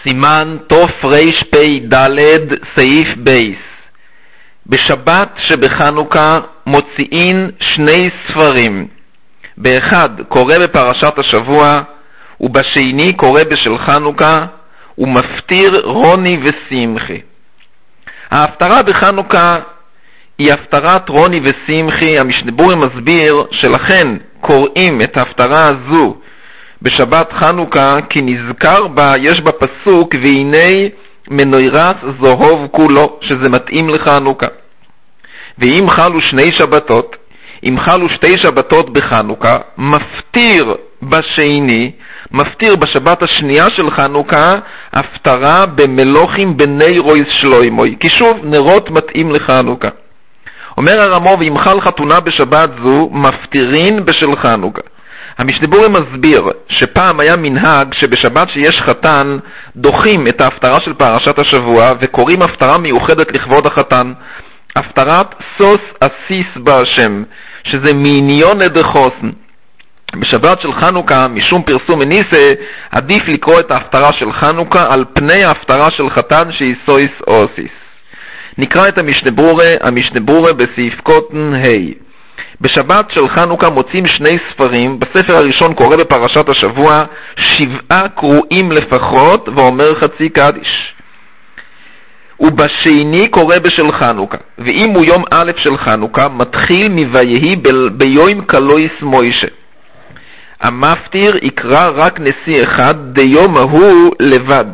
סימן תוף ריש פי דלת סעיף בייס. בשבת שבחנוכה מוציאים שני ספרים. באחד קורא בפרשת השבוע, ובשני קורא בשל חנוכה, ומפטיר רוני ושמחי. ההפטרה בחנוכה היא הפטרת רוני ושמחי. המשנה ברורה מסביר שלכן קוראים את ההפטרה הזו בשבת חנוכה, כי נזכר בה, יש בה פסוק, והנה מנוירס זהוב כולו, שזה מתאים לחנוכה. ואם חלו שני שבתות, אם חלו שתי שבתות בחנוכה, מפטיר בשני, מפטיר בשבת השנייה של חנוכה, הפטרה במלוכים בני רויס שלוימוי, כי שוב נרות מתאים לחנוכה. אומר הרמו, ואם חל חתונה בשבת זו, מפטירין בשל חנוכה. המשנה ברורה מסביר שפעם היה מנהג שבשבת שיש חתן דוחים את ההפטרה של פרשת השבוע וקוראים הפטרה מיוחדת לכבוד החתן, הפטרת סוס אסיס בהשם, שזה מעניון דחוסן. בשבת של חנוכה, משום פרסום מניסה, עדיף לקרוא את ההפטרה של חנוכה על פני ההפטרה של חתן שהיא סויס אוסיס. נקרא את המשנה ברורה בסעיף קוטן ה'. בשבת של חנוכה מוצאים שני ספרים. בספר הראשון קורא בפרשת השבוע 7 קרואים לפחות ואומר חצי קדיש. ובשני קורא בשל חנוכה, ואם הוא יום א' של חנוכה מתחיל מויהי ביום קלויס מוישה. המפטיר יקרא רק נשיא אחד דיום ההוא לבד.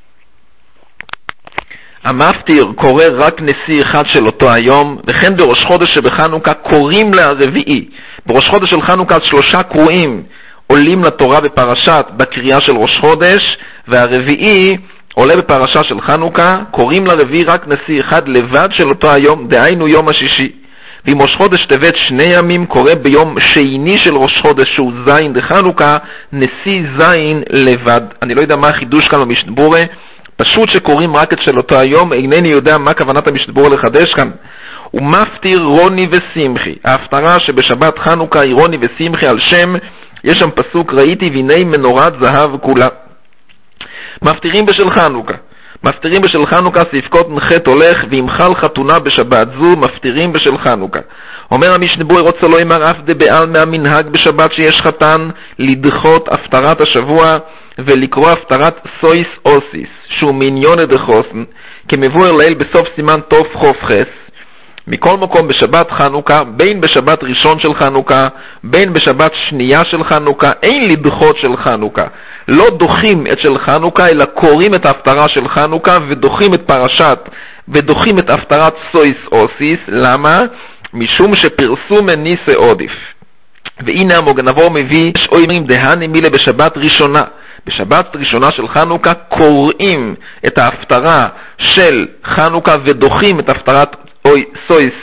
המפטיר קורא רק נשיא אחד של אותו היום, וכן בראש חודש שבחנוכה קוראים להרביעי. בראש חודש של חנוכה 3 קרואים עולים לתורה בפרשת בקריאה של ראש חודש, והרביעי עולה בפרשה של חנוכה, קוראים לרביעי רק נשיא אחד לבד של אותו היום, דהיינו יום השישי. ואם ראש חודש טבת 2 ימים, קורא ביום שני של ראש חודש שהוא זין דחנוכה, נשיא זין לבד. אני לא יודע מה החידוש כאן במשנה ברורה, פשוט שקוראים רק את של אותו היום, אינני יודע מה כוונת המשנה ברורה לחדש כאן. ומפטיר רוני ושמחי. ההפטרה שבשבת חנוכה היא רוני ושמחי על שם, יש שם פסוק, ראיתי והנה מנורת זהב כולה. מפטירים בשל חנוכה. מפטירים בשל חנוכה, סעיף קוטן ח' הולך, ואם חל חתונה בשבת זו, מפטירים בשל חנוכה. אומר המשנה ברורה, רוצה לא אמר אף דבעל מהמנהג בשבת שיש חתן, לדחות הפטרת השבוע ולקרוא הפטרת סויס אוסיס, שהוא מעניון דחוסן, כמבואר לעיל בסוף סימן תוף חוף חס. מכל מקום בשבת חנוכה, בין בשבת ראשון של חנוכה, בין בשבת שנייה של חנוכה, אין לדחות של חנוכה. לא דוחים את של חנוכה, אלא קוראים את ההפטרה של חנוכה ודוחים את פרשת, ודוחים את הפטרת סויס אוסיס. למה? משום שפרסום מניסה עודיף. והנה המוגן נבוא מביא, יש אומרים דהני מילה בשבת ראשונה. בשבת ראשונה של חנוכה קוראים את ההפטרה של חנוכה ודוחים את הפטרת סויס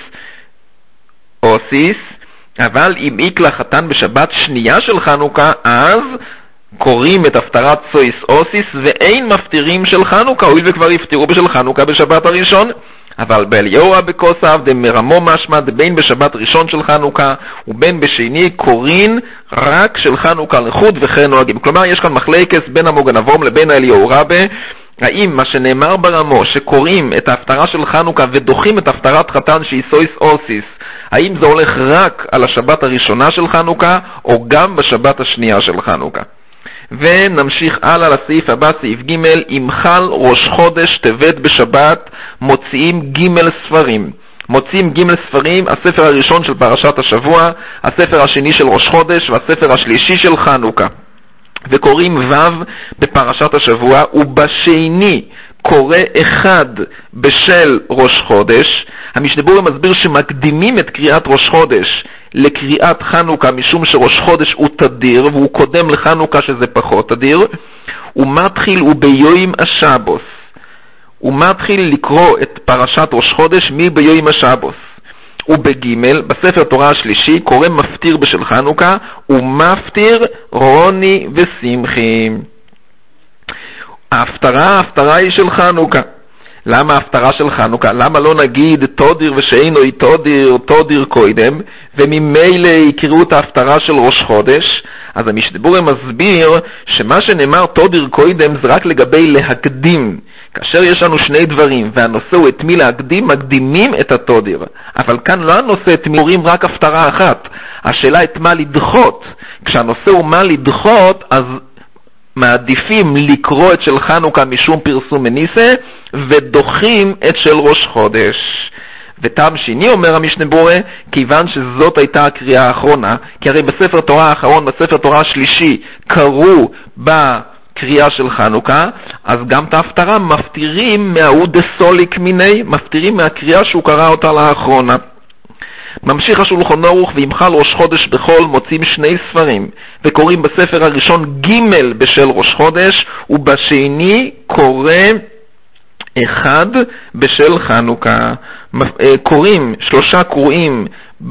אוסיס, אבל אם יקלה חתן בשבת שנייה של חנוכה, אז קוראים את הפטרת סויס אוסיס ואין מפטירים של חנוכה, הואיל וכבר יפטרו בשל חנוכה בשבת הראשון. אבל באליהו בקוסף דמרמו משמע בין בשבת ראשון של חנוכה ובין בשני קוראים רק של חנוכה לחוד וכן נוהגים. כלומר יש כאן מחלקת בין המוגן אברהם לבין האליהו רבה, האם מה שנאמר ברמו שקוראים את ההפטרה של חנוכה ודוחים את הפטרת חתן שהיא סויס אוסיס, האם זה הולך רק על השבת הראשונה של חנוכה או גם בשבת השנייה של חנוכה. ונמשיך הלאה לסעיף הבא, סעיף ג'. אם חל ראש חודש טבת בשבת מוציאים ג' ספרים. מוציאים ג' ספרים, הספר הראשון של פרשת השבוע, הספר השני של ראש חודש והספר השלישי של חנוכה. וקוראים ו' בפרשת השבוע, ובשני קורא אחד בשל ראש חודש. המשנה ברורה מסביר שמקדימים את קריאת ראש חודש לקריאת חנוכה, משום שראש חודש הוא תדיר והוא קודם לחנוכה שזה פחות תדיר. ומתחיל וביום השבוס, ומתחיל לקרוא את פרשת ראש חודש מביום השבוס. ובג' בספר תורה השלישי קורא מפטיר בשל חנוכה, ומפטיר רוני ושמחי. ההפטרה היא של חנוכה, למה ההפטרה של חנוכה? למה לא נגיד תודיר ושאינו תודיר, תודיר קוידם, וממילא יקראו את ההפטרה של ראש חודש? אז המשנה מסביר שמה שנאמר תודיר קוידם זה רק לגבי להקדים. כאשר יש לנו שני דברים, והנושא הוא את מי להקדים, מקדימים את התודיר. אבל כאן לא הנושא את מי אומרים רק הפטרה אחת. השאלה את מה לדחות. כשהנושא הוא מה לדחות, אז מעדיפים לקרוא את של חנוכה משום פרסום מניסה, ודוחים את של ראש חודש. וטעם שני אומר המשנה ברורה, כיוון שזאת הייתה הקריאה האחרונה, כי הרי בספר תורה האחרון, בספר תורה השלישי, קראו בקריאה של חנוכה, אז גם את ההפטרה מפטירים מהאוד סוליק מיני, מפטירים מהקריאה שהוא קרא אותה לאחרונה. ממשיך השולחן ערוך, וימחל ראש חודש בחול, מוצאים שני ספרים, וקוראים בספר הראשון ג' בשל ראש חודש, ובשני קורא אחד בשל חנוכה. קוראים 3 קרואים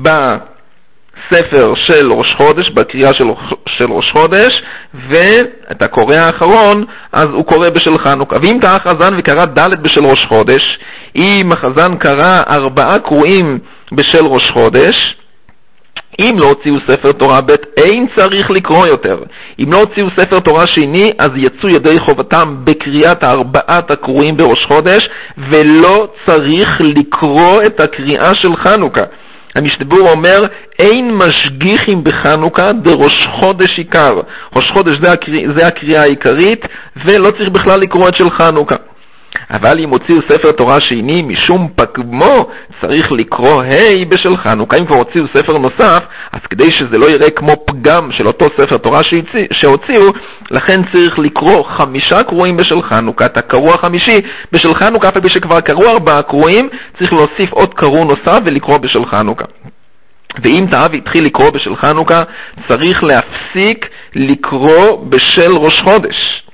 בספר של ראש חודש, בקריאה של ראש חודש, ואת הקורא האחרון אז הוא קורא בשל חנוכה. ואם קרא חזן וקרא ד' בשל ראש חודש, אם החזן קרא 4 קרואים בשל ראש חודש, אם לא הוציאו ספר תורה ב' אין צריך לקרוא יותר. אם לא הוציאו ספר תורה שני, אז יצאו ידי חובתם בקריאת 4 הקרואים בראש חודש, ולא צריך לקרוא את הקריאה של חנוכה. המשנה אומר, אין משגיחים בחנוכה דראש חודש עיקר. ראש חודש זה הקריאה העיקרית, ולא צריך בכלל לקרוא את של חנוכה. אבל אם הוציאו ספר תורה שני משום פגמו, צריך לקרוא ה' בשל חנוכה. אם כבר הוציאו ספר נוסף, אז כדי שזה לא יראה כמו פגם של אותו ספר תורה שהוציאו, לכן צריך לקרוא 5 קרואים בשל חנוכה. את הקרוא החמישי בשל חנוכה, אפילו שכבר קראו 4 קרואים, צריך להוסיף עוד קרוא נוסף ולקרוא בשל חנוכה. ואם תאב התחיל לקרוא בשל חנוכה, צריך להפסיק לקרוא בשל ראש חודש.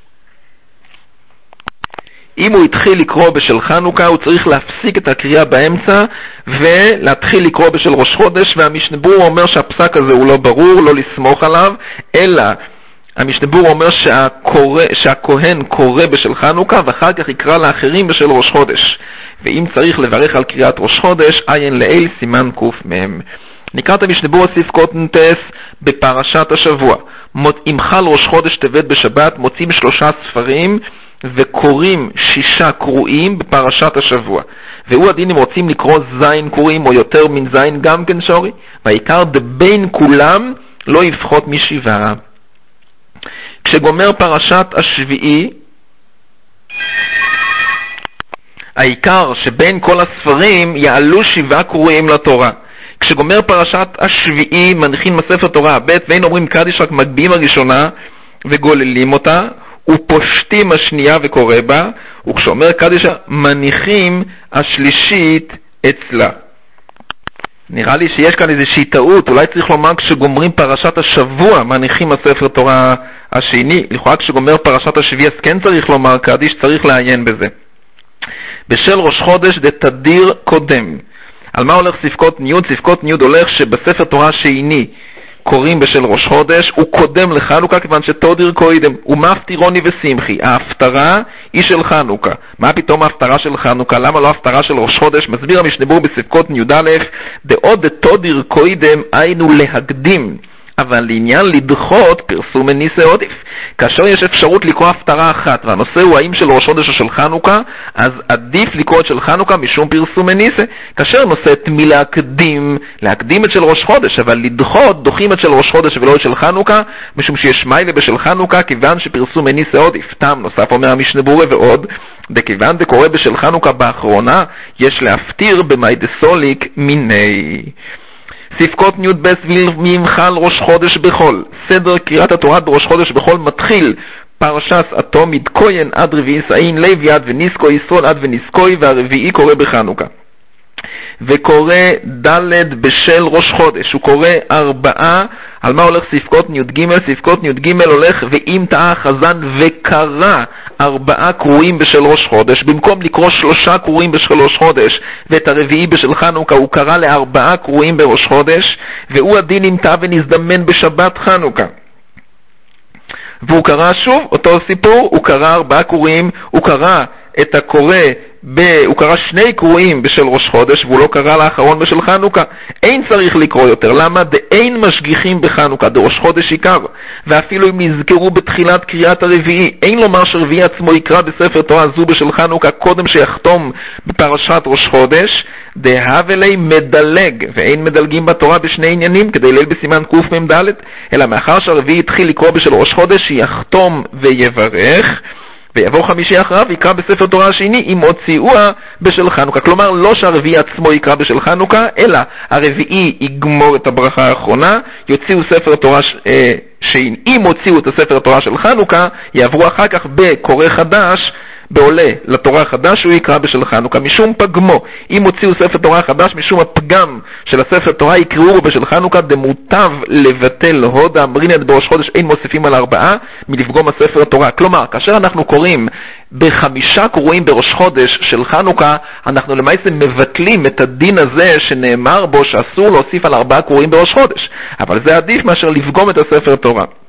אם הוא התחיל לקרוא בשל חנוכה, הוא צריך להפסיק את הקריאה באמצע ולהתחיל לקרוא בשל ראש חודש, והמשנה ברורה אומר שהפסק הזה הוא לא ברור, לא לסמוך עליו, אלא המשנה ברורה אומר שהכהן קורא בשל חנוכה ואחר כך יקרא לאחרים בשל ראש חודש. ואם צריך לברך על קריאת ראש חודש, עין לעיל סימן קוף מהם. נקרא את המשנה ברורה סעיף קוטנטס בפרשת השבוע. אם חל ראש חודש טבת בשבת, מוצאים 3 ספרים וקוראים 6 קרואים בפרשת השבוע. והוא הדין אם רוצים לקרוא זין קרואים או יותר מן זין גם כן שורי, והעיקר דבין כולם לא יפחות מ7. כשגומר פרשת השביעי, העיקר שבין כל הספרים יעלו 7 קרואים לתורה. כשגומר פרשת השביעי מניחים בספר תורה ב' ואין אומרים קדיש, רק מגביהים הראשונה וגוללים אותה ופושטים השנייה וקורא בה, וכשאומר קדיש מניחים השלישית אצלה. נראה לי שיש כאן איזושהי טעות, אולי צריך לומר כשגומרים פרשת השבוע מניחים הספר תורה השני, לכאורה כשגומר פרשת השביעי אז כן צריך לומר קדיש, צריך לעיין בזה. בשל ראש חודש דתדיר קודם. על מה הולך ספקות ניוד? ספקות ניוד הולך שבספר תורה שני קוראים בשל ראש חודש, הוא קודם לחנוכה כיוון שתודיר קודם, הוא מפטירוני ושמחי. ההפטרה היא של חנוכה. מה פתאום ההפטרה של חנוכה? למה לא ההפטרה של ראש חודש? מסביר המשנה ברורה בספקות ניוד א', דעוד דתודיר קודם היינו להקדים, אבל לעניין לדחות פרסום מניסה עודף. כאשר יש אפשרות לקרוא הפטרה אחת, והנושא הוא האם של ראש חודש או של חנוכה, אז עדיף לקרוא את של חנוכה משום פרסום מניסה. כאשר נושא את מי להקדים את של ראש חודש, אבל לדחות, דוחים את של ראש חודש ולא את של חנוכה, משום שיש מיילה בשל חנוכה, כיוון שפרסום מניסה עודף. טעם נוסף אומר המשנה ברורה ועוד, דכיוון דקורא בשל חנוכה באחרונה, יש להפטיר במאי דסוליק מיני. ספקות ניוד בס וימחל ראש חודש בחול. סדר קריאת התורה בראש חודש בחול מתחיל פרשס אטומית כהן עד רביעי סעין לוי עד וניסקו ישרון עד וניסקוי, והרביעי קורא בחנוכה. וקורא ד' בשל ראש חודש, הוא קורא 4. על מה הולך ספקות ניוד ג'? ספקות ניוד ג' הולך ואם טעה חזן וקרא 4 קרואים בשל ראש חודש, במקום לקרוא 3 קרואים בשל ראש חודש ואת הרביעי בשל חנוכה הוא קרא ל4 קרואים בראש חודש, והוא הדין אם טעה ונזדמן בשבת חנוכה. והוא קרא שוב אותו סיפור, הוא קרא 4 קרואים, הוא קרא את הקורא הוא קרא 2 קרואים בשל ראש חודש, והוא לא קרא לאחרון בשל חנוכה. אין צריך לקרוא יותר. למה? דאין משגיחים בחנוכה, דראש חודש עיקר. ואפילו אם נזכרו בתחילת קריאת הרביעי, אין לומר שרביעי עצמו יקרא בספר תורה זו בשל חנוכה קודם שיחתום בפרשת ראש חודש, דהבלי מדלג, ואין מדלגים בתורה בשני עניינים, כדי ליל בסימן קמ"ד, אלא מאחר שהרביעי התחיל לקרוא בשל ראש חודש, יחתום ויברך, ויבוא חמישי אחריו יקרא בספר תורה השני אם הוציאוה בשל חנוכה. כלומר, לא שהרביעי עצמו יקרא בשל חנוכה, אלא הרביעי יגמור את הברכה האחרונה, יוציאו ספר תורה אם הוציאו את הספר התורה של חנוכה, יעברו אחר כך בקורא חדש, בעולה לתורה חדש, הוא יקרא בשל חנוכה. משום פגמו, אם הוציאו ספר תורה חדש, משום הפגם של הספר תורה יקראו בו בשל חנוכה, דמוטב לבטל הודה אמרינא בראש חודש אין מוסיפים על 4 מלפגום הספר התורה. כלומר, כאשר אנחנו קוראים ב5 קרואים בראש חודש של חנוכה, אנחנו למעשה מבטלים את הדין הזה שנאמר בו שאסור להוסיף על 4 קרואים בראש חודש, אבל זה עדיף מאשר לפגום את הספר תורה.